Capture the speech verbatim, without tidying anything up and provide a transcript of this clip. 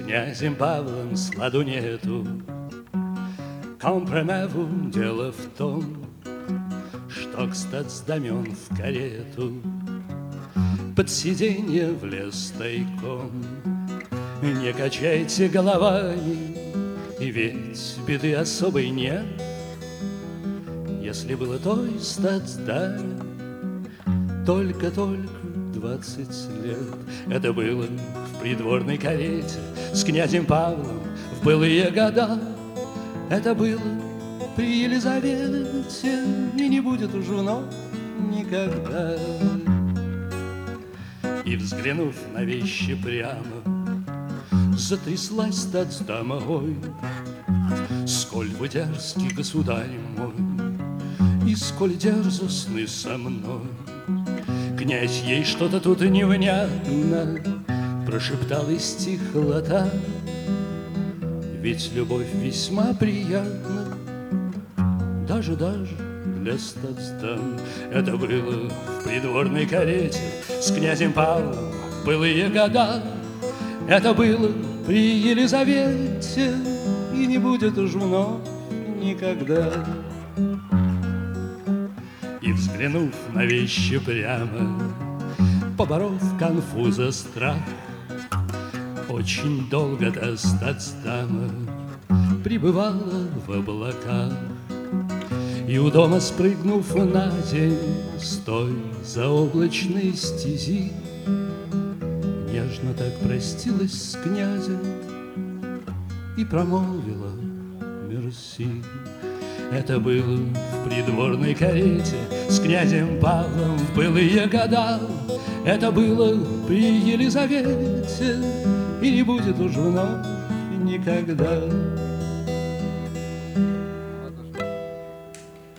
князем Павлом сладу нету. Компромеву дело в том, что кстати сдамен в карету. Под сиденье влез тайком. Не качайте головами, и ведь беды особой нет. Если было той статсдаме только-только двадцать лет, это было в придворной карете с князем Павлом в былые года. Это было при Елизавете, и не будет уж вновь никогда. И, взглянув на вещи прямо, затряслась статсдама: ой, сколь вы дерзкий, государь мой, и сколь дерзостны со мной. Князь ей что-то тут невнятно прошептал и стихла та. Ведь любовь весьма приятна, даже-даже для статсдам. Это было в придворной карете с князем Павлом в былые года. Это было при Елизавете, и не будет уж вновь никогда. И, взглянув на вещи прямо, поборов конфуза страх, очень долго та статсдама пребывала в облаках. И у дома, спрыгнув на земь с той заоблачной стези, нежно так простилась с князем и промолвила мерси. Это было в придворной карете с князем Павлом в былые года. Это было при Елизавете, и не будет уж вновь никогда.